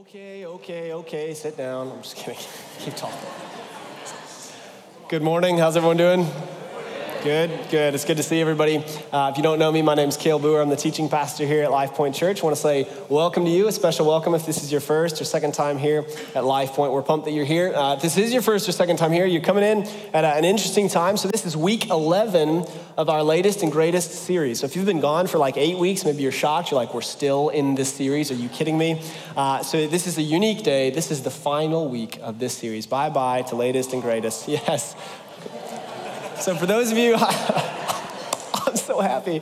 Okay, sit down. I'm just kidding. Keep talking. Good morning. How's everyone doing? Good. It's good to see everybody. If you don't know me, my name's Cale Boer. I'm the teaching pastor here at Life Point Church. I want to say welcome to you, a special welcome if this is your first or second time here at Life Point. We're pumped that you're here. If this is your first or second time here, you're coming in at an interesting time. So this is week 11 of our latest and greatest series. So if you've been gone for like 8 weeks, maybe you're shocked. You're like, we're still in this series. Are you kidding me? So this is a unique day. This is the final week of this series. Bye-bye to latest and greatest. Yes. So for those of you, I'm so happy.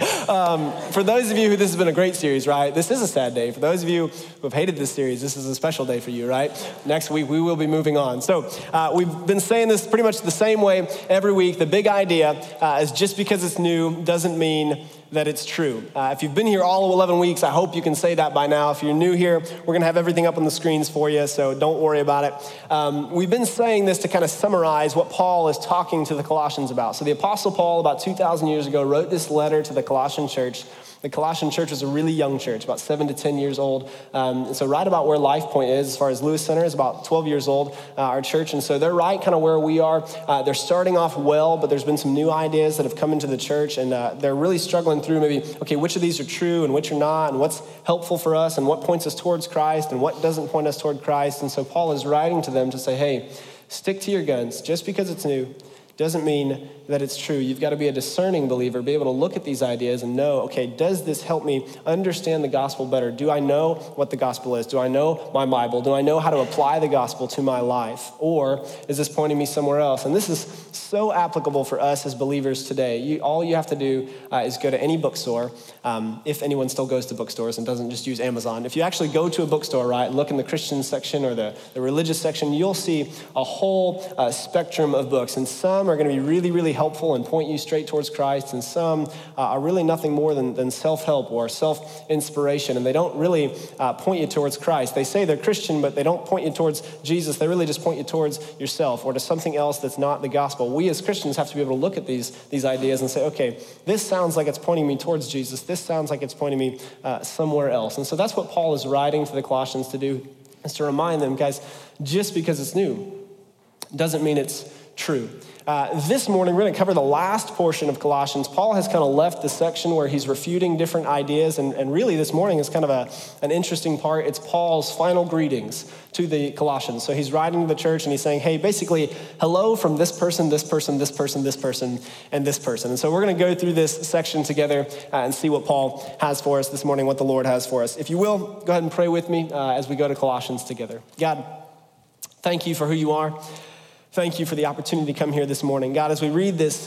For those of you who this has been a great series, right? This is a sad day. For those of you who have hated this series, this is a special day for you, right? Next week, we will be moving on. So we've been saying this pretty much the same way every week. The big idea is just because it's new doesn't mean that it's true. If you've been here all 11 weeks, I hope you can say that by now. If you're new here, we're gonna have everything up on the screens for you, so don't worry about it. We've been saying this to kind of summarize what Paul is talking to the Colossians about. So the Apostle Paul, about 2,000 years ago, wrote this letter to the Colossian church. The Colossian church was a really young church, about 7 to 10 years old. So right about where Life Point is, as far as Lewis Center, is about 12 years old, our church. And so they're right kind of where we are. They're starting off well, but there's been some new ideas that have come into the church, and they're really struggling through maybe, okay, which of these are true and which are not, and what's helpful for us, and what points us towards Christ, and what doesn't point us toward Christ. And so Paul is writing to them to say, hey, stick to your guns. Just because it's new doesn't mean that it's true. You've got to be a discerning believer, be able to look at these ideas and know, okay, does this help me understand the gospel better? Do I know what the gospel is? Do I know my Bible? Do I know how to apply the gospel to my life? Or is this pointing me somewhere else? And this is so applicable for us as believers today. All you have to do is go to any bookstore, if anyone still goes to bookstores and doesn't just use Amazon. If you actually go to a bookstore, right, and look in the Christian section or the religious section, you'll see a whole spectrum of books. And some are going to be really, really helpful and point you straight towards Christ, and some are really nothing more than self-help or self-inspiration, and they don't really point you towards Christ. They say they're Christian, but they don't point you towards Jesus. They really just point you towards yourself or to something else that's not the gospel. We as Christians have to be able to look at these ideas and say, okay, this sounds like it's pointing me towards Jesus. This sounds like it's pointing me somewhere else. And so that's what Paul is writing to the Colossians to do, is to remind them, guys, just because it's new doesn't mean it's true. This morning, we're going to cover the last portion of Colossians. Paul has kind of left the section where he's refuting different ideas, and really this morning is kind of an interesting part. It's Paul's final greetings to the Colossians. So he's writing to the church, and he's saying, hey, basically, hello from this person, this person, this person, this person, and this person. And so we're going to go through this section together and see what Paul has for us this morning, what the Lord has for us. If you will, go ahead and pray with me as we go to Colossians together. God, thank you for who you are. Thank you for the opportunity to come here this morning. God, as we read this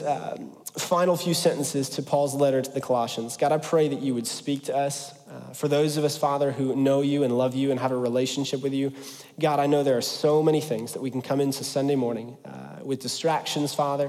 final few sentences to Paul's letter to the Colossians, God, I pray that you would speak to us. For those of us, Father, who know you and love you and have a relationship with you, God, I know there are so many things that we can come into Sunday morning with distractions, Father.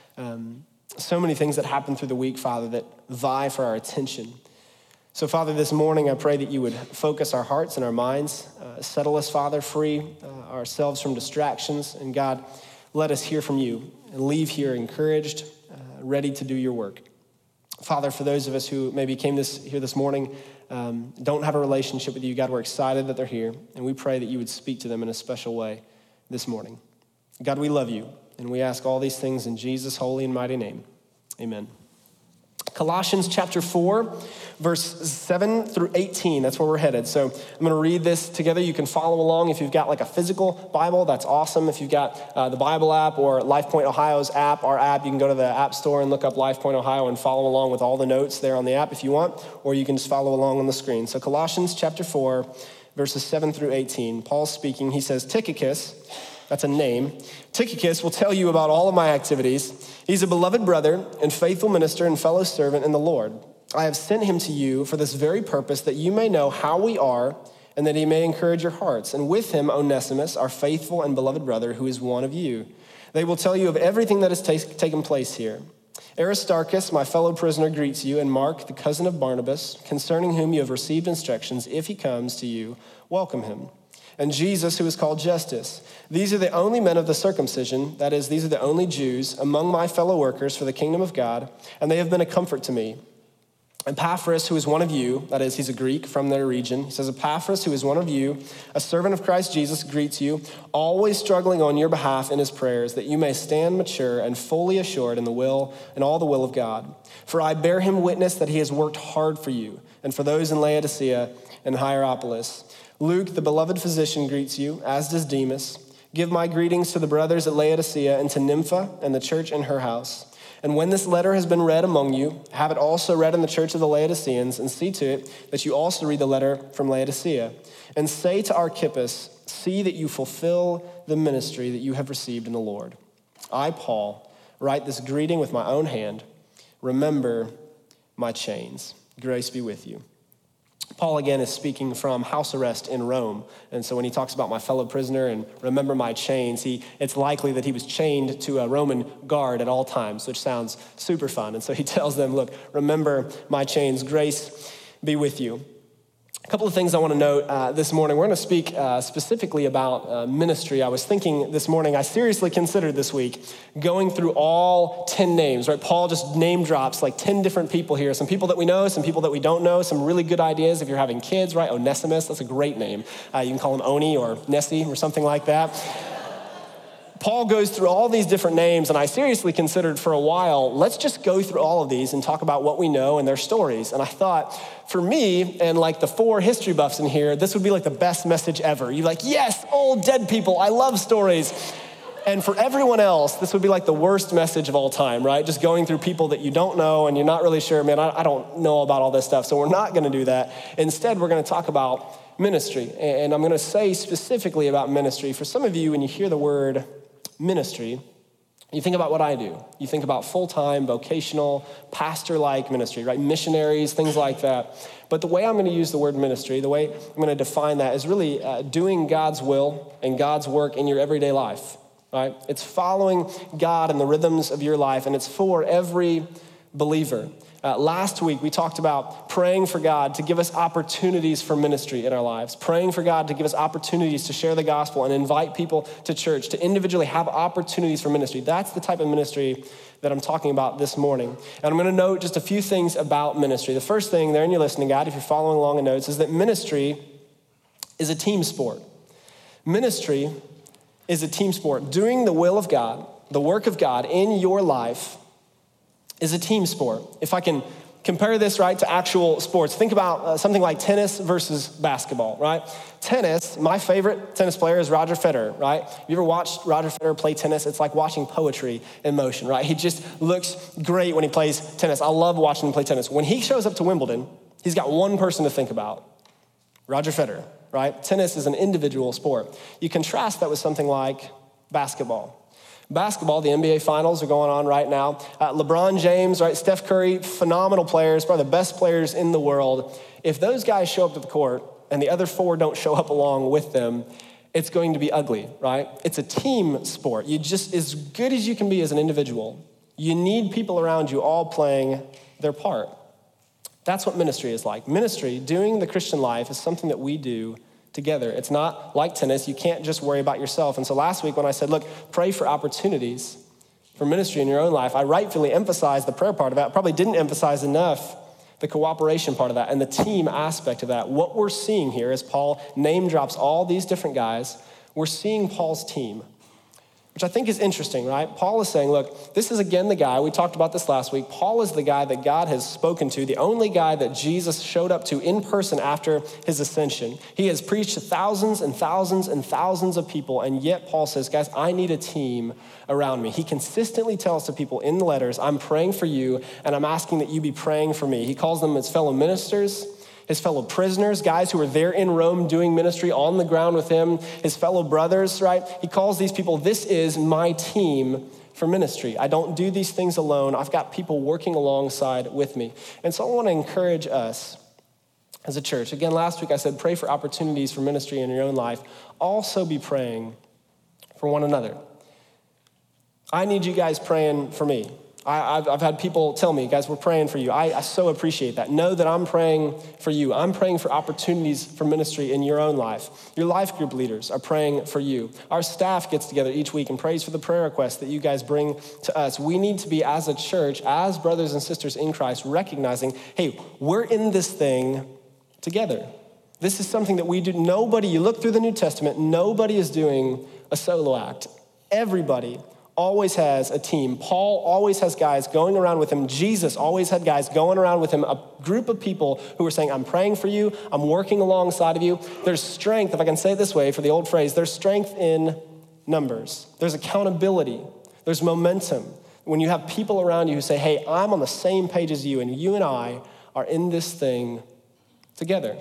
So many things that happen through the week, Father, that vie for our attention. So, Father, this morning, I pray that you would focus our hearts and our minds, settle us, Father, free ourselves from distractions. And God, let us hear from you and leave here encouraged, ready to do your work. Father, for those of us who maybe came here this morning, don't have a relationship with you, God, we're excited that they're here. And we pray that you would speak to them in a special way this morning. God, we love you. And we ask all these things in Jesus' holy and mighty name. Amen. Colossians chapter 4, verse 7 through 18. That's where we're headed. So I'm going to read this together. You can follow along. If you've got like a physical Bible, that's awesome. If you've got the Bible app or Life Point Ohio's app, our app, you can go to the app store and look up Life Point Ohio and follow along with all the notes there on the app if you want, or you can just follow along on the screen. So Colossians chapter 4, verses 7 through 18. Paul's speaking. He says, Tychicus, that's a name. Tychicus will tell you about all of my activities. He's a beloved brother and faithful minister and fellow servant in the Lord. I have sent him to you for this very purpose, that you may know how we are and that he may encourage your hearts. And with him, Onesimus, our faithful and beloved brother, who is one of you. They will tell you of everything that has taken place here. Aristarchus, my fellow prisoner, greets you, and Mark, the cousin of Barnabas, concerning whom you have received instructions. If he comes to you, welcome him. And Jesus, who is called Justus. These are the only men of the circumcision, that is, these are the only Jews among my fellow workers for the kingdom of God, and they have been a comfort to me. Epaphras, who is one of you, that is, he's a Greek from their region. He says, Epaphras, who is one of you, a servant of Christ Jesus, greets you, always struggling on your behalf in his prayers, that you may stand mature and fully assured in the will and all the will of God. For I bear him witness that he has worked hard for you and for those in Laodicea and Hierapolis. Luke, the beloved physician, greets you, as does Demas. Give my greetings to the brothers at Laodicea and to Nympha and the church in her house. And when this letter has been read among you, have it also read in the church of the Laodiceans, and see to it that you also read the letter from Laodicea. And say to Archippus, see that you fulfill the ministry that you have received in the Lord. I, Paul, write this greeting with my own hand. Remember my chains. Grace be with you. Paul, again, is speaking from house arrest in Rome. And so when he talks about my fellow prisoner and remember my chains, it's likely that he was chained to a Roman guard at all times, which sounds super fun. And so he tells them, look, remember my chains. Grace be with you. A couple of things I want to note this morning. We're going to speak specifically about ministry. I was thinking this morning, I seriously considered this week going through all 10 names, right? Paul just name drops like 10 different people here. Some people that we know, some people that we don't know, some really good ideas if you're having kids, right? Onesimus, that's a great name. You can call him Oni or Nessie or something like that. Paul goes through all these different names, and I seriously considered for a while, let's just go through all of these and talk about what we know and their stories. And I thought, for me and like the 4 history buffs in here, this would be like the best message ever. You're like, yes, old dead people, I love stories. And for everyone else, this would be like the worst message of all time, right? Just going through people that you don't know and you're not really sure, man, I don't know about all this stuff, so we're not gonna do that. Instead, we're gonna talk about ministry. And I'm gonna say specifically about ministry. For some of you, when you hear the word ministry, you think about what I do. You think about full-time, vocational, pastor-like ministry, right? Missionaries, things like that. But the way I'm going to use the word ministry, the way I'm going to define that is really doing God's will and God's work in your everyday life, right? It's following God and the rhythms of your life, and it's for every believer. Last week, we talked about praying for God to give us opportunities for ministry in our lives, praying for God to give us opportunities to share the gospel and invite people to church, to individually have opportunities for ministry. That's the type of ministry that I'm talking about this morning. And I'm going to note just a few things about ministry. The first thing there in your listening guide, if you're following along in notes, is that ministry is a team sport. Ministry is a team sport. Doing the will of God, the work of God in your life is a team sport. If I can compare this, right, to actual sports, think about something like tennis versus basketball, right? Tennis, my favorite tennis player is Roger Federer, right? You ever watched Roger Federer play tennis? It's like watching poetry in motion, right? He just looks great when he plays tennis. I love watching him play tennis. When he shows up to Wimbledon, he's got one person to think about, Roger Federer, right? Tennis is an individual sport. You contrast that with something like basketball. Basketball, the NBA finals are going on right now. LeBron James, right? Steph Curry, phenomenal players, probably the best players in the world. If those guys show up to the court and the other 4 don't show up along with them, it's going to be ugly, right? It's a team sport. You just, as good as you can be as an individual, you need people around you all playing their part. That's what ministry is like. Ministry, doing the Christian life, is something that we do together. It's not like tennis. You can't just worry about yourself. And so last week when I said, look, pray for opportunities for ministry in your own life, I rightfully emphasized the prayer part of that. Probably didn't emphasize enough the cooperation part of that and the team aspect of that. What we're seeing here as Paul name drops all these different guys, we're seeing Paul's team, which I think is interesting, right? Paul is saying, look, this is again the guy, we talked about this last week, Paul is the guy that God has spoken to, the only guy that Jesus showed up to in person after his ascension. He has preached to thousands and thousands and thousands of people, and yet Paul says, guys, I need a team around me. He consistently tells to people in the letters, I'm praying for you, and I'm asking that you be praying for me. He calls them his fellow ministers, his fellow prisoners, guys who were there in Rome doing ministry on the ground with him, his fellow brothers, right? He calls these people, this is my team for ministry. I don't do these things alone. I've got people working alongside with me. And so I want to encourage us as a church. Again, last week I said, pray for opportunities for ministry in your own life. Also be praying for one another. I need you guys praying for me. I've had people tell me, guys, we're praying for you. I so appreciate that. Know that I'm praying for you. I'm praying for opportunities for ministry in your own life. Your life group leaders are praying for you. Our staff gets together each week and prays for the prayer requests that you guys bring to us. We need to be, as a church, as brothers and sisters in Christ, recognizing, hey, we're in this thing together. This is something that we do. Nobody, you look through the New Testament, nobody is doing a solo act. Everybody always has a team. Paul always has guys going around with him. Jesus always had guys going around with him, a group of people who were saying, I'm praying for you, I'm working alongside of you. There's strength, if I can say it this way, for the old phrase, there's strength in numbers. There's accountability. There's momentum. When you have people around you who say, hey, I'm on the same page as you, and you and I are in this thing together.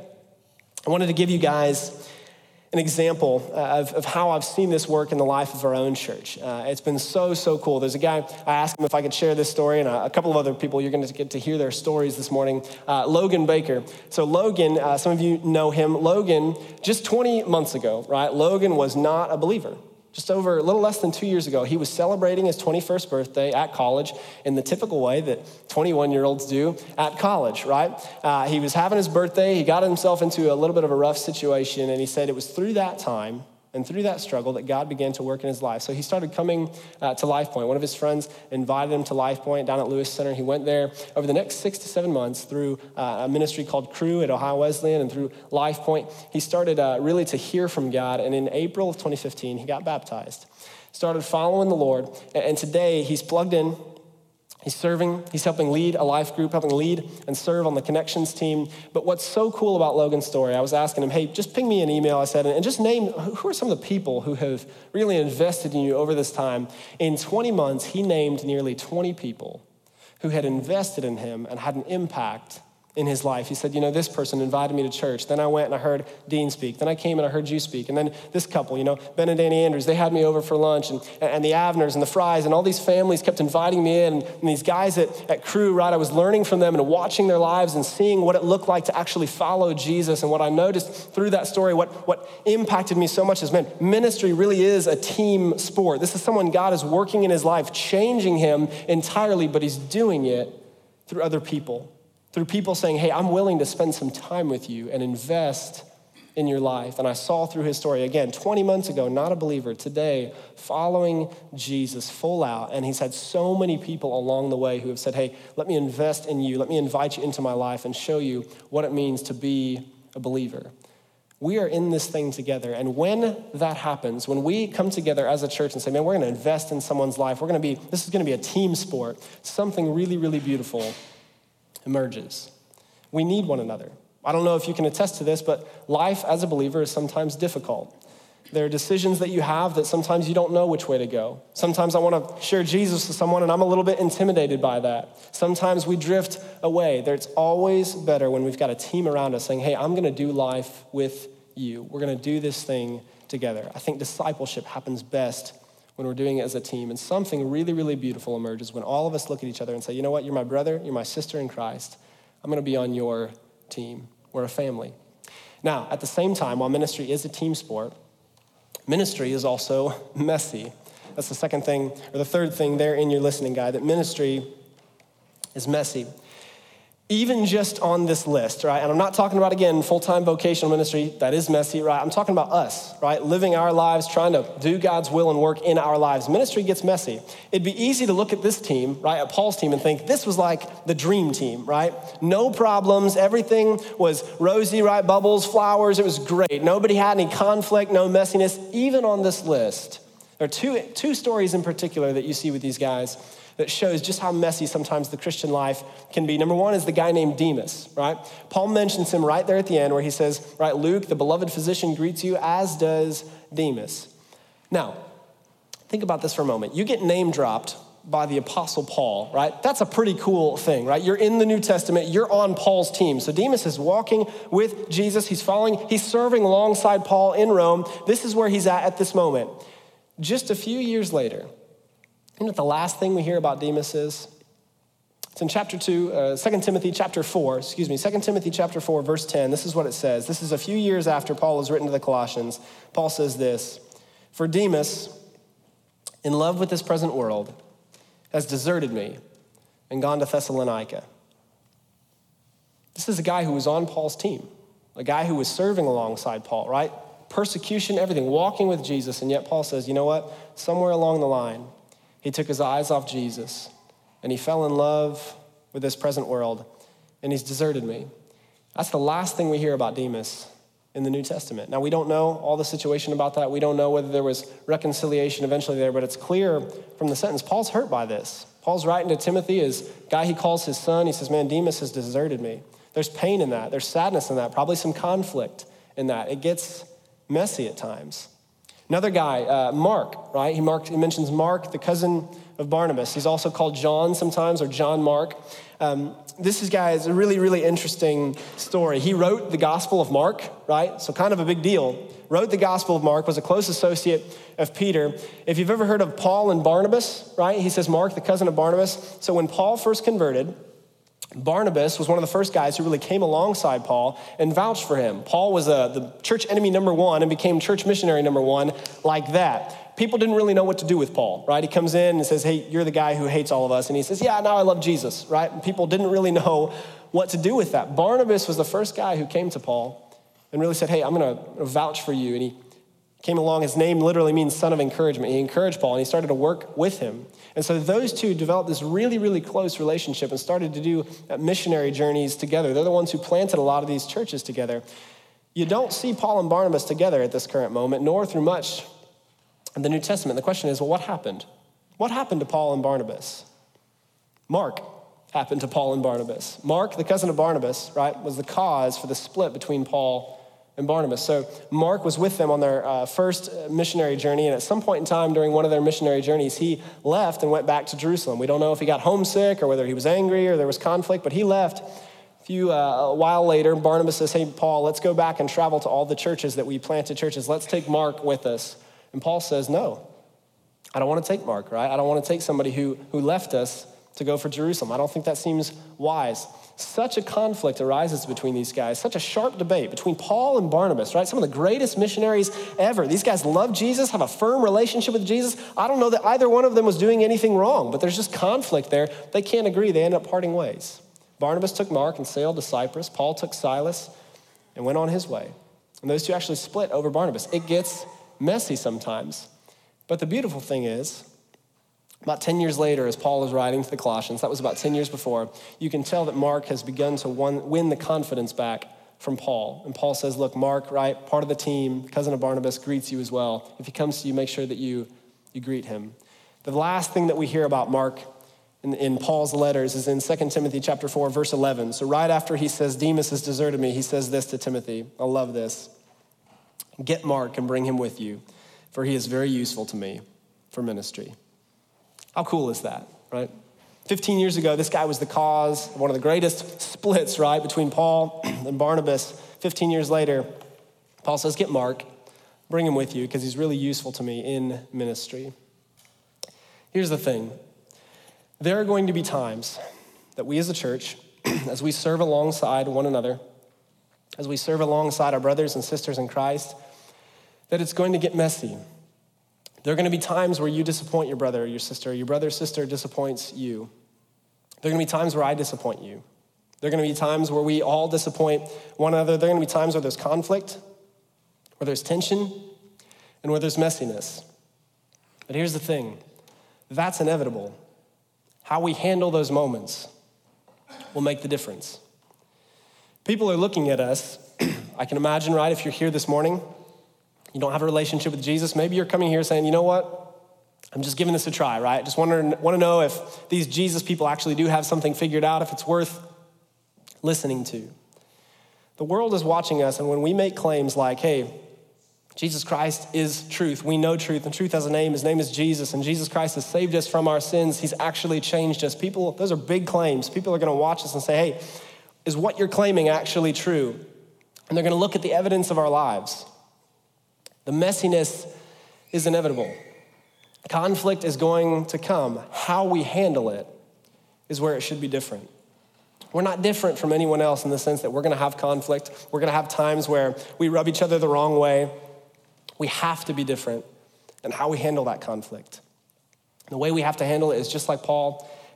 I wanted to give you guys an example of how I've seen this work in the life of our own church. It's been so cool. There's a guy, I asked him if I could share this story, and a couple of other people, you're going to get to hear their stories this morning. Logan Baker. So Logan, some of you know him. Logan, just 20 months ago, right? Logan was not a believer. Just over a little less than 2 years ago, he was celebrating his 21st birthday at college in the typical way that 21-year-olds do at college, right? He was having his birthday. He got himself into a little bit of a rough situation, and he said it was through that time and through that struggle that God began to work in his life. So he started coming to Life Point. One of his friends invited him to Life Point down at Lewis Center. He went there over the next 6 to 7 months through a ministry called Cru at Ohio Wesleyan and through Life Point. He started really to hear from God, and in April of 2015, he got baptized. Started following the Lord, and today he's plugged in. He's serving, he's helping lead a life group, helping lead and serve on the Connections team. But what's so cool about Logan's story, I was asking him, hey, just ping me an email, I said, and just name, who are some of the people who have really invested in you over this time? In 20 months, he named nearly 20 people who had invested in him and had an impact in his life. He said, this person invited me to church. Then I went and I heard Dean speak. Then I came and I heard you speak. And then this couple, Ben and Danny Andrews, they had me over for lunch, and the Avners and the Fries and all these families kept inviting me in. And these guys at Cru, right, I was learning from them and watching their lives and seeing what it looked like to actually follow Jesus. And what I noticed through that story, what impacted me so much is, man, ministry really is a team sport. This is someone God is working in his life, changing him entirely, but he's doing it through other people. Through people saying, hey, I'm willing to spend some time with you and invest in your life. And I saw through his story, again, 20 months ago, not a believer, today, following Jesus full out. And he's had so many people along the way who have said, hey, let me invest in you. Let me invite you into my life and show you what it means to be a believer. We are in this thing together. And when that happens, when we come together as a church and say, man, we're going to invest in someone's life, this is going to be a team sport, something really, really beautiful emerges. We need one another. I don't know if you can attest to this, but life as a believer is sometimes difficult. There are decisions that you have that sometimes you don't know which way to go. Sometimes I want to share Jesus with someone and I'm a little bit intimidated by that. Sometimes we drift away. It's always better when we've got a team around us saying, hey, I'm going to do life with you. We're going to do this thing together. I think discipleship happens best when we're doing it as a team. And something really, really beautiful emerges when all of us look at each other and say, you know what, you're my brother, you're my sister in Christ. I'm going to be on your team. We're a family. Now, at the same time, while ministry is a team sport, ministry is also messy. That's the second thing, or the third thing there in your listening guide, that ministry is messy. Even just on this list, right? And I'm not talking about, again, full-time vocational ministry. That is messy, right? I'm talking about us, right? Living our lives, trying to do God's will and work in our lives. Ministry gets messy. It'd be easy to look at this team, right, at Paul's team, and think this was like the dream team, right? No problems. Everything was rosy, right? Bubbles, flowers. It was great. Nobody had any conflict, no messiness. Even on this list, there are two stories in particular that you see with these guys that shows just how messy sometimes the Christian life can be. Number one is the guy named Demas, right? Paul mentions him right there at the end where he says, right, Luke, the beloved physician, greets you, as does Demas. Now, think about this for a moment. You get name dropped by the Apostle Paul, right? That's a pretty cool thing, right? You're in the New Testament, you're on Paul's team. So Demas is walking with Jesus, he's serving alongside Paul in Rome. This is where he's at this moment. Just a few years later, you know what the last thing we hear about Demas is? It's in chapter 2, 2 Timothy chapter 4, 2 Timothy chapter 4, verse 10. This is what it says. This is a few years after Paul has written to the Colossians. Paul says this, "For Demas, in love with this present world, has deserted me and gone to Thessalonica. This is a guy who was on Paul's team, a guy who was serving alongside Paul, right? Persecution, everything, walking with Jesus. And yet Paul says, you know what? Somewhere along the line, he took his eyes off Jesus and he fell in love with this present world and he's deserted me. That's the last thing we hear about Demas in the New Testament. Now, we don't know all the situation about that. We don't know whether there was reconciliation eventually there, but it's clear from the sentence, Paul's hurt by this. Paul's writing to Timothy, his guy he calls his son. He says, man, Demas has deserted me. There's pain in that. There's sadness in that. Probably some conflict in that. It gets messy at times. Another guy, Mark, right? He mentions Mark, the cousin of Barnabas. He's also called John sometimes, or John Mark. This guy is a really, really interesting story. He wrote the Gospel of Mark, right? So kind of a big deal. Wrote the Gospel of Mark, was a close associate of Peter. If you've ever heard of Paul and Barnabas, right? He says Mark, the cousin of Barnabas. So when Paul first converted, Barnabas was one of the first guys who really came alongside Paul and vouched for him. Paul was the church enemy number one and became church missionary number one like that. People didn't really know what to do with Paul, right? He comes in and says, hey, you're the guy who hates all of us. And he says, yeah, now I love Jesus, right? And people didn't really know what to do with that. Barnabas was the first guy who came to Paul and really said, hey, I'm going to vouch for you. And he came along. His name literally means son of encouragement. He encouraged Paul and he started to work with him. And so those two developed this really, really close relationship and started to do missionary journeys together. They're the ones who planted a lot of these churches together. You don't see Paul and Barnabas together at this current moment, nor through much in the New Testament. The question is, well, what happened? What happened to Paul and Barnabas? Mark happened to Paul and Barnabas. Mark, the cousin of Barnabas, right, was the cause for the split between Paul and Barnabas. So Mark was with them on their first missionary journey, and at some point in time during one of their missionary journeys, he left and went back to Jerusalem. We don't know if he got homesick or whether he was angry or there was conflict, but he left. A while later, Barnabas says, hey, Paul, let's go back and travel to all the churches that we planted churches. Let's take Mark with us. And Paul says, no, I don't want to take Mark, right? I don't want to take somebody who left us to go for Jerusalem. I don't think that seems wise. Such a conflict arises between these guys, such a sharp debate between Paul and Barnabas, right? Some of the greatest missionaries ever. These guys love Jesus, have a firm relationship with Jesus. I don't know that either one of them was doing anything wrong, but there's just conflict there. They can't agree. They end up parting ways. Barnabas took Mark and sailed to Cyprus. Paul took Silas and went on his way. And those two actually split over Barnabas. It gets messy sometimes. But the beautiful thing is, about 10 years later, as Paul is writing to the Colossians, that was about 10 years before, you can tell that Mark has begun to win the confidence back from Paul. And Paul says, look, Mark, right, part of the team, cousin of Barnabas, greets you as well. If he comes to you, make sure that you greet him. The last thing that we hear about Mark in Paul's letters is in 2 Timothy chapter 4, verse 11. So right after he says, Demas has deserted me, he says this to Timothy. I love this. Get Mark and bring him with you, for he is very useful to me for ministry. How cool is that, right? 15 years ago, this guy was the cause of one of the greatest splits, right, between Paul and Barnabas. 15 years later, Paul says, get Mark, bring him with you, because he's really useful to me in ministry. Here's the thing. There are going to be times that we as a church, as we serve alongside one another, as we serve alongside our brothers and sisters in Christ, that it's going to get messy. There are going to be times where you disappoint your brother or your brother or sister disappoints you. There are going to be times where I disappoint you. There are going to be times where we all disappoint one another. There are going to be times where there's conflict, where there's tension, and where there's messiness. But here's the thing. That's inevitable. How we handle those moments will make the difference. People are looking at us. I can imagine, right, if you're here this morning, you don't have a relationship with Jesus, maybe you're coming here saying, you know what, I'm just giving this a try, right? Just want to know if these Jesus people actually do have something figured out, if it's worth listening to. The world is watching us, and when we make claims like, hey, Jesus Christ is truth, we know truth, and truth has a name, his name is Jesus, and Jesus Christ has saved us from our sins, he's actually changed us. People, those are big claims. People are going to watch us and say, hey, is what you're claiming actually true? And they're going to look at the evidence of our lives. The messiness is inevitable. Conflict is going to come. How we handle it is where it should be different. We're not different from anyone else in the sense that we're going to have conflict. We're going to have times where we rub each other the wrong way. We have to be different in how we handle that conflict. The way we have to handle it is just like Paul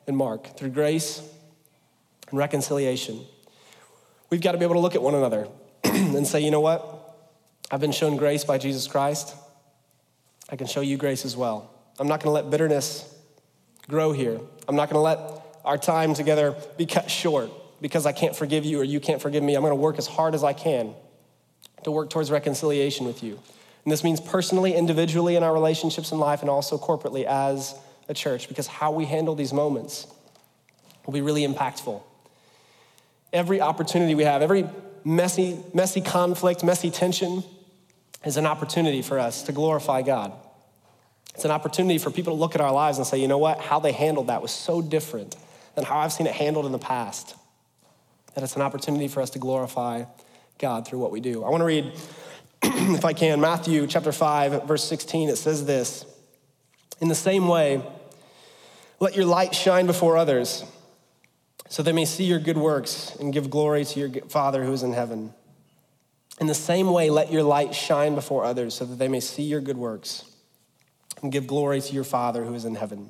and Mark, through grace and reconciliation. We've got to be able to look at one another and say, you know what? I've been shown grace by Jesus Christ. I can show you grace as well. I'm not going to let bitterness grow here. I'm not going to let our time together be cut short because I can't forgive you or you can't forgive me. I'm going to work as hard as I can to work towards reconciliation with you. And this means personally, individually in our relationships in life, and also corporately as a church, because how we handle these moments will be really impactful. Every opportunity we have, every messy conflict, messy tension is an opportunity for us to glorify God. It's an opportunity for people to look at our lives and say, you know what? How they handled that was so different than how I've seen it handled in the past. That it's an opportunity for us to glorify God through what we do. I want to read, if I can, Matthew chapter 5, verse 16. It says this: in the same way, let your light shine before others, so they may see your good works and give glory to your Father who is in heaven. In the same way, let your light shine before others, so that they may see your good works and give glory to your Father who is in heaven.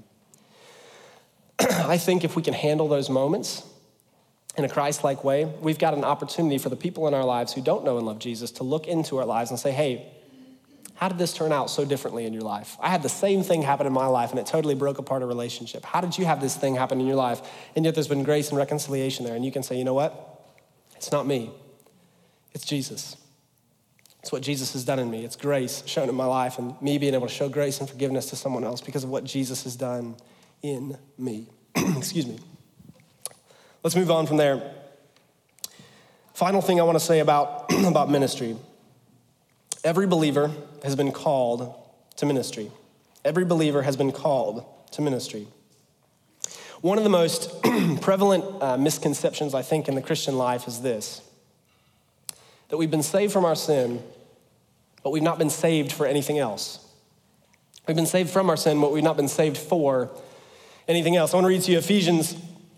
I think if we can handle those moments in a Christ-like way, we've got an opportunity for the people in our lives who don't know and love Jesus to look into our lives and say, hey, how did this turn out so differently in your life? I had the same thing happen in my life and it totally broke apart a relationship. How did you have this thing happen in your life? And yet there's been grace and reconciliation there. And you can say, you know what? It's not me. It's Jesus. It's what Jesus has done in me. It's grace shown in my life and me being able to show grace and forgiveness to someone else because of what Jesus has done in me. Excuse me. Let's move on from there. Final thing I want to say about ministry. Every believer has been called to ministry. Every believer has been called to ministry. One of the most prevalent misconceptions, I think, in the Christian life is this: that we've been saved from our sin, but we've not been saved for anything else. We've been saved from our sin, but we've not been saved for anything else. I want to read to you Ephesians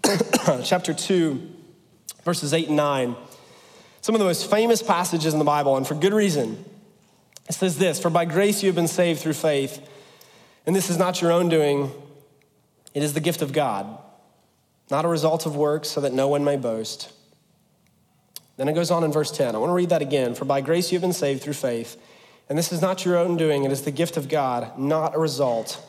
chapter 2, verses 8 and 9. Some of the most famous passages in the Bible, and for good reason. It says this: for by grace you have been saved through faith, and this is not your own doing, it is the gift of God, not a result of works, so that no one may boast. Then it goes on in verse 10. I want to read that again. For by grace you have been saved through faith, and this is not your own doing, it is the gift of God, not a result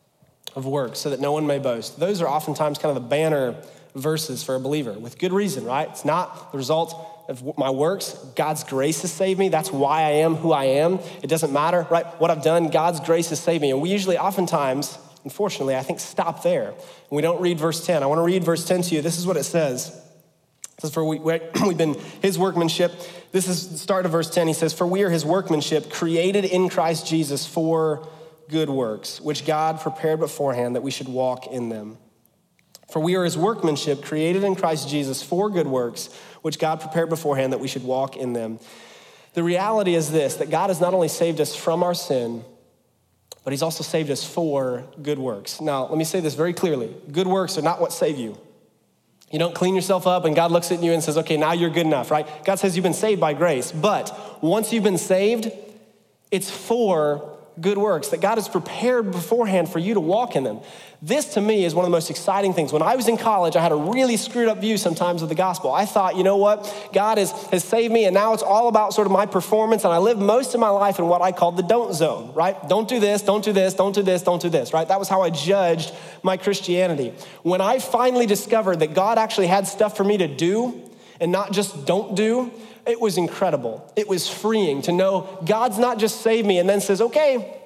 of works, so that no one may boast. Those are oftentimes kind of the banner verses for a believer, with good reason, right? It's not the result of my works. God's grace has saved me. That's why I am who I am. It doesn't matter, right? What I've done, God's grace has saved me. And we usually, oftentimes, unfortunately, I think stop there. And we don't read verse 10. I want to read verse 10 to you. This is what it says. It says, for we've been his workmanship. This is the start of verse 10. He says, for we are his workmanship, created in Christ Jesus for good works, which God prepared beforehand that we should walk in them. For we are his workmanship, created in Christ Jesus for good works, which God prepared beforehand that we should walk in them. The reality is this, that God has not only saved us from our sin, but he's also saved us for good works. Now, let me say this very clearly. Good works are not what save you. You don't clean yourself up and God looks at you and says, okay, now you're good enough, right? God says you've been saved by grace, but once you've been saved, it's for good works that God has prepared beforehand for you to walk in them. This to me is one of the most exciting things. When I was in college, I had a really screwed up view sometimes of the gospel. I thought, you know what? God has saved me and now it's all about sort of my performance, and I lived most of my life in what I called the don't zone, right? Don't do this, don't do this, don't do this, don't do this, right? That was how I judged my Christianity. When I finally discovered that God actually had stuff for me to do and not just don't do, it was incredible. It was freeing to know God's not just saved me and then says, okay,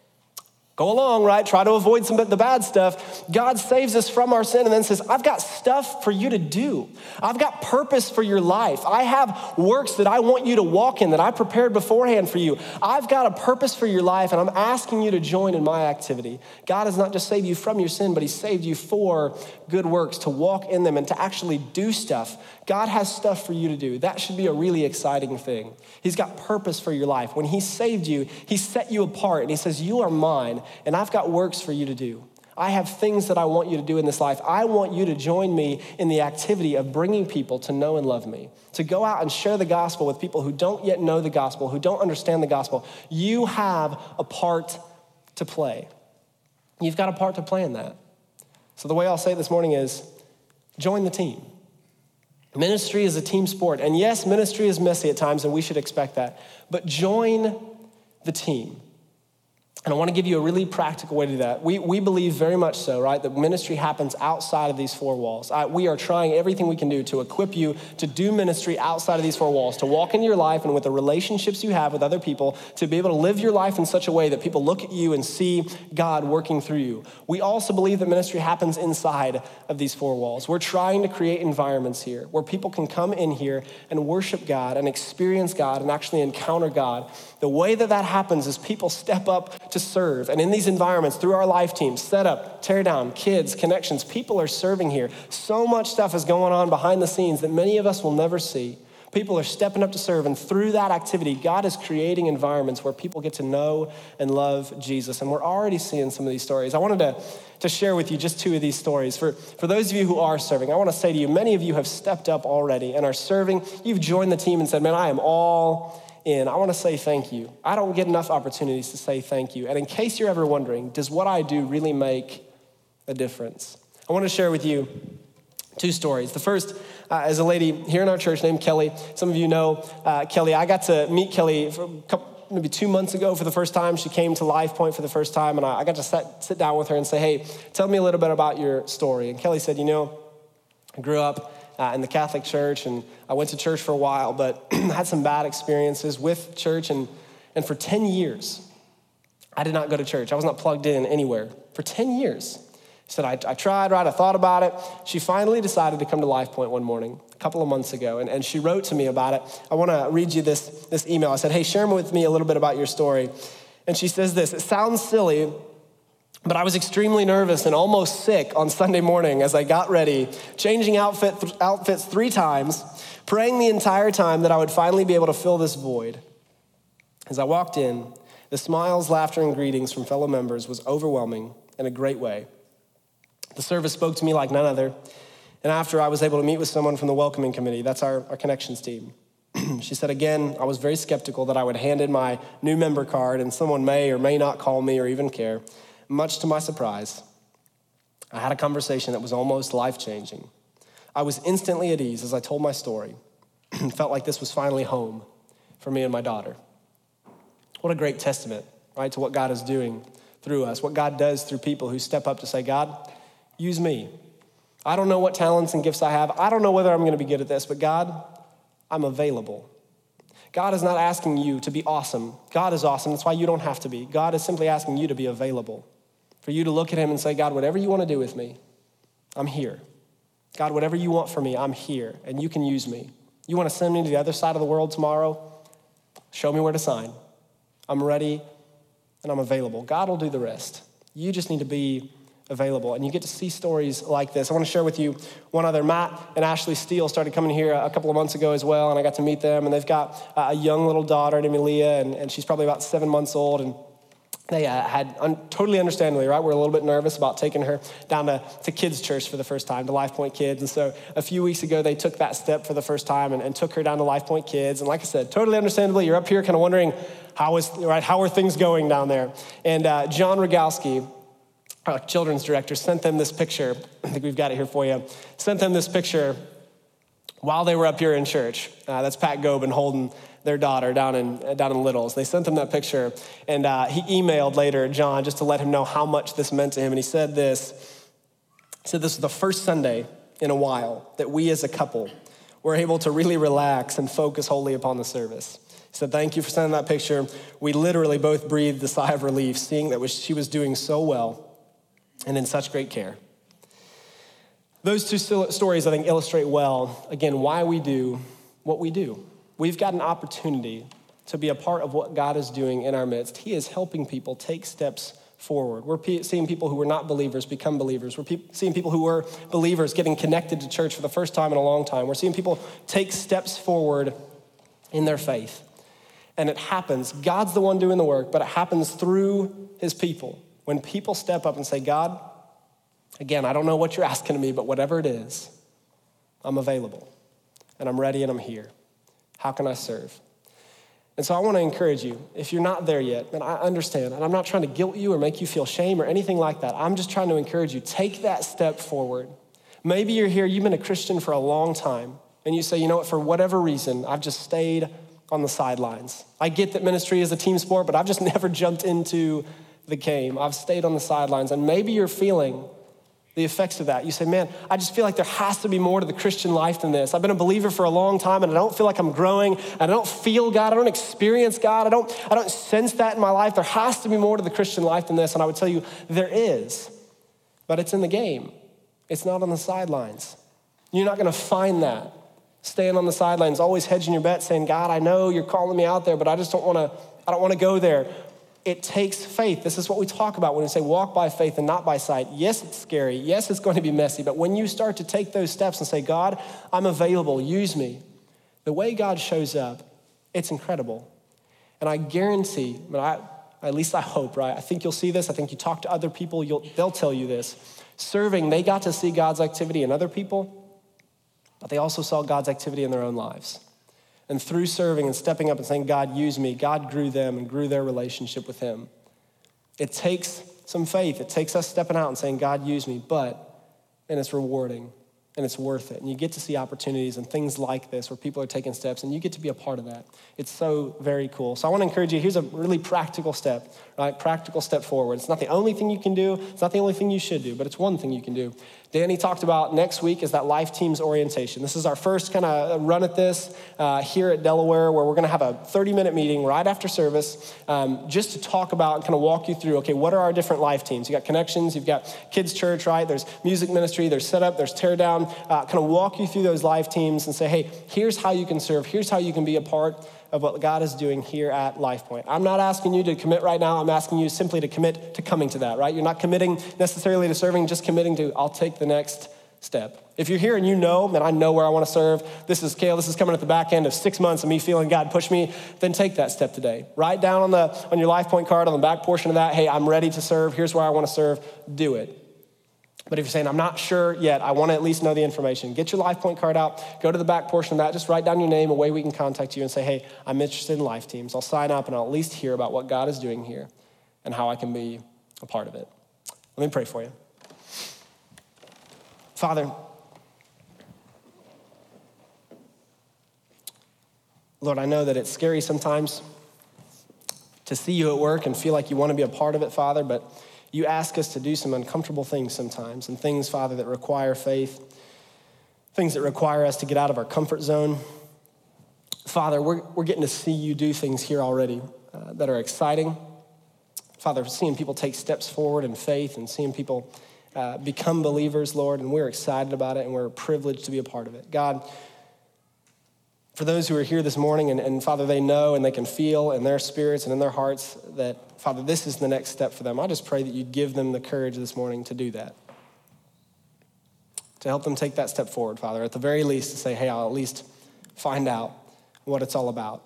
go along, right? Try to avoid some of the bad stuff. God saves us from our sin and then says, I've got stuff for you to do. I've got purpose for your life. I have works that I want you to walk in that I prepared beforehand for you. I've got a purpose for your life and I'm asking you to join in my activity. God has not just saved you from your sin, but he saved you for good works, to walk in them and to actually do stuff. God has stuff for you to do. That should be a really exciting thing. He's got purpose for your life. When he saved you, he set you apart and he says, you are mine and I've got works for you to do. I have things that I want you to do in this life. I want you to join me in the activity of bringing people to know and love me, to go out and share the gospel with people who don't yet know the gospel, who don't understand the gospel. You have a part to play. You've got a part to play in that. So the way I'll say it this morning is join the team. Ministry is a team sport. And yes, ministry is messy at times, and we should expect that. But join the team. And I want to give you a really practical way to do that. We believe very much so, right, that ministry happens outside of these four walls. We are trying everything we can do to equip you to do ministry outside of these four walls, to walk into your life and with the relationships you have with other people, to be able to live your life in such a way that people look at you and see God working through you. We also believe that ministry happens inside of these four walls. We're trying to create environments here where people can come in here and worship God and experience God and actually encounter God. The way that happens is people step up to serve. And in these environments, through our life teams, set up, tear down, kids, connections, people are serving here. So much stuff is going on behind the scenes that many of us will never see. People are stepping up to serve. And through that activity, God is creating environments where people get to know and love Jesus. And we're already seeing some of these stories. I wanted to share with you just two of these stories. For those of you who are serving, I want to say to you, many of you have stepped up already and are serving. You've joined the team and said, man, I am all in. I want to say thank you. I don't get enough opportunities to say thank you. And in case you're ever wondering, does what I do really make a difference? I want to share with you two stories. The first is a lady here in our church named Kelly. Some of you know Kelly. I got to meet Kelly for maybe 2 months ago for the first time. She came to Life Point for the first time, and I got to sit down with her and say, hey, tell me a little bit about your story. And Kelly said, I grew up in the Catholic Church, and I went to church for a while, but had some bad experiences with church, and for 10 years, I did not go to church. I was not plugged in anywhere. For 10 years. She said, I tried, right? I thought about it. She finally decided to come to Life Point one morning, a couple of months ago, and she wrote to me about it. I want to read you this email. I said, hey, share with me a little bit about your story. And she says this: it sounds silly, but I was extremely nervous and almost sick on Sunday morning as I got ready, changing outfits 3 times, praying the entire time that I would finally be able to fill this void. As I walked in, the smiles, laughter, and greetings from fellow members was overwhelming in a great way. The service spoke to me like none other, and after I was able to meet with someone from the welcoming committee, that's our connections team. She said, again, I was very skeptical that I would hand in my new member card and someone may or may not call me or even care. Much to my surprise, I had a conversation that was almost life-changing. I was instantly at ease as I told my story. Felt like this was finally home for me and my daughter. What a great testament, right, to what God is doing through us, what God does through people who step up to say, God, use me. I don't know what talents and gifts I have. I don't know whether I'm going to be good at this, but God, I'm available. God is not asking you to be awesome. God is awesome. That's why you don't have to be. God is simply asking you to be available. For you to look at him and say, God, whatever you want to do with me, I'm here. God, whatever you want for me, I'm here, and you can use me. You want to send me to the other side of the world tomorrow? Show me where to sign. I'm ready, and I'm available. God will do the rest. You just need to be available, and you get to see stories like this. I want to share with you one other. Matt and Ashley Steele started coming here a couple of months ago as well, and I got to meet them, and they've got a young little daughter named Aaliyah, and she's probably about 7 months old, and they had, totally understandably, right, we're a little bit nervous about taking her down to kids' church for the first time, to Life Point Kids. And so a few weeks ago, they took that step for the first time and took her down to Life Point Kids. And like I said, totally understandably, you're up here kind of wondering, how are things going down there? And John Rogalski, our children's director, sent them this picture. I think we've got it here for you. Sent them this picture while they were up here in church. That's Pat Gobin holding their daughter down in Littles. They sent him that picture, and he emailed later John just to let him know how much this meant to him. And he said this. He said this was the first Sunday in a while that we as a couple were able to really relax and focus wholly upon the service. He said, thank you for sending that picture. We literally both breathed a sigh of relief, seeing that she was doing so well and in such great care. Those two stories, I think, illustrate well, again, why we do what we do. We've got an opportunity to be a part of what God is doing in our midst. He is helping people take steps forward. We're seeing people who were not believers become believers. We're seeing people who were believers getting connected to church for the first time in a long time. We're seeing people take steps forward in their faith. And it happens. God's the one doing the work, but it happens through his people. When people step up and say, God, again, I don't know what you're asking of me, but whatever it is, I'm available. And I'm ready and I'm here. How can I serve? And so I want to encourage you, if you're not there yet, then I understand. And I'm not trying to guilt you or make you feel shame or anything like that. I'm just trying to encourage you, take that step forward. Maybe you're here, you've been a Christian for a long time, and you say, you know what, for whatever reason, I've just stayed on the sidelines. I get that ministry is a team sport, but I've just never jumped into the game. I've stayed on the sidelines. And maybe you're feeling the effects of that. You say, man, I just feel like there has to be more to the Christian life than this. I've been a believer for a long time and I don't feel like I'm growing. I don't feel God. I don't experience God. I don't sense that in my life. There has to be more to the Christian life than this. And I would tell you there is, but it's in the game. It's not on the sidelines. You're not going to find that staying on the sidelines, always hedging your bet saying, God, I know you're calling me out there, but I don't want to go there. It takes faith. This is what we talk about when we say walk by faith and not by sight. Yes, it's scary. Yes, it's going to be messy. But when you start to take those steps and say, God, I'm available, use me, the way God shows up, it's incredible. And I guarantee, at least I hope, right? I think you'll see this. I think you talk to other people, they'll tell you this. Serving, they got to see God's activity in other people, but they also saw God's activity in their own lives. And through serving and stepping up and saying, God, use me, God grew them and grew their relationship with him. It takes some faith. It takes us stepping out and saying, God, use me, and it's rewarding and it's worth it. And you get to see opportunities and things like this where people are taking steps and you get to be a part of that. It's so very cool. So I want to encourage you, here's a really practical step, right? Practical step forward. It's not the only thing you can do. It's not the only thing you should do, but it's one thing you can do. Danny talked about next week is that Life Teams orientation. This is our first kind of run at this here at Delaware, where we're going to have a 30-minute meeting right after service just to talk about and kind of walk you through, okay, what are our different life teams? You got Connections, you've got Kids Church, right? There's music ministry, there's setup, there's tear down. Kind of walk you through those life teams and say, hey, here's how you can serve. Here's how you can be a part of what God is doing here at LifePoint. I'm not asking you to commit right now. I'm asking you simply to commit to coming to that, right? You're not committing necessarily to serving, just committing to, I'll take the next step. If you're here and you know, man, I know where I want to serve. This is Kale. This is coming at the back end of 6 months of me feeling God push me. Then take that step today. Write down on your LifePoint card on the back portion of that, hey, I'm ready to serve. Here's where I want to serve. Do it. But if you're saying, I'm not sure yet, I want to at least know the information, get your LifePoint card out, go to the back portion of that, just write down your name, a way we can contact you and say, hey, I'm interested in Life Teams. I'll sign up and I'll at least hear about what God is doing here and how I can be a part of it. Let me pray for you. Father, Lord, I know that it's scary sometimes to see you at work and feel like you want to be a part of it, Father, but you ask us to do some uncomfortable things sometimes, and things, Father, that require faith, things that require us to get out of our comfort zone. Father, we're getting to see you do things here already that are exciting. Father, seeing people take steps forward in faith and seeing people become believers, Lord, and we're excited about it and we're privileged to be a part of it. God, for those who are here this morning and Father, they know and they can feel in their spirits and in their hearts that, Father, this is the next step for them. I just pray that you'd give them the courage this morning to do that, to help them take that step forward, Father, at the very least to say, hey, I'll at least find out what it's all about.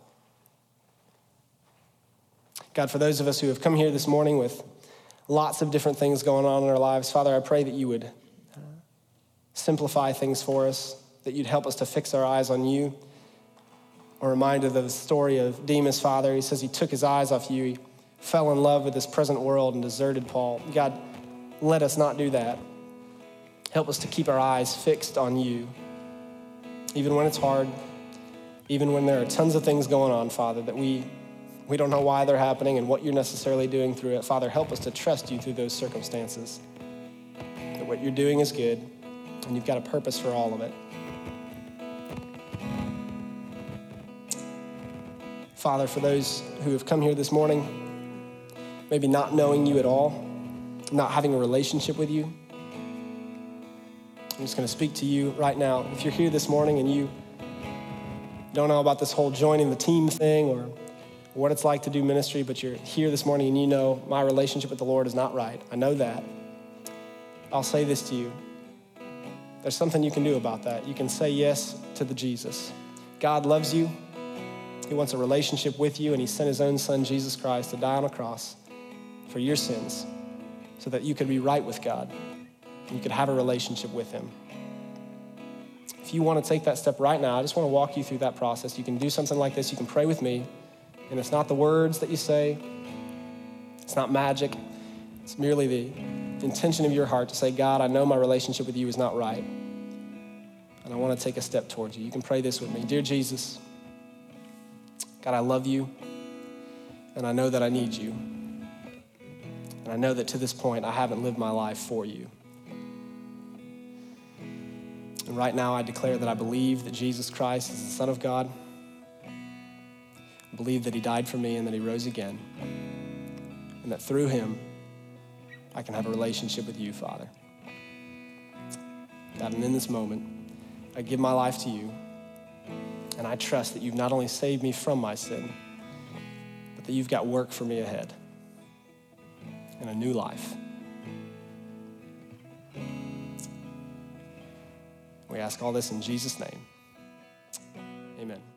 God, for those of us who have come here this morning with lots of different things going on in our lives, Father, I pray that you would simplify things for us, that you'd help us to fix our eyes on you. I'm reminded of the story of Demas, Father. He says he took his eyes off you. He fell in love with this present world and deserted Paul. God, let us not do that. Help us to keep our eyes fixed on you, even when it's hard, even when there are tons of things going on, Father, that we don't know why they're happening and what you're necessarily doing through it. Father, help us to trust you through those circumstances, that what you're doing is good and you've got a purpose for all of it. Father, for those who have come here this morning, maybe not knowing you at all, not having a relationship with you, I'm just going to speak to you right now. If you're here this morning and you don't know about this whole joining the team thing or what it's like to do ministry, but you're here this morning and you know my relationship with the Lord is not right, I know that. I'll say this to you. There's something you can do about that. You can say yes to the Jesus. God loves you. He wants a relationship with you, and he sent his own son, Jesus Christ, to die on a cross for your sins so that you could be right with God. You could have a relationship with him. If you want to take that step right now, I just want to walk you through that process. You can do something like this. You can pray with me. And it's not the words that you say. It's not magic. It's merely the intention of your heart to say, God, I know my relationship with you is not right, and I want to take a step towards you. You can pray this with me. Dear Jesus, God, I love you, and I know that I need you. And I know that to this point, I haven't lived my life for you. And right now, I declare that I believe that Jesus Christ is the Son of God. I believe that he died for me and that he rose again. And that through him, I can have a relationship with you, Father. God, and in this moment, I give my life to you. And I trust that you've not only saved me from my sin, but that you've got work for me ahead and a new life. We ask all this in Jesus' name. Amen.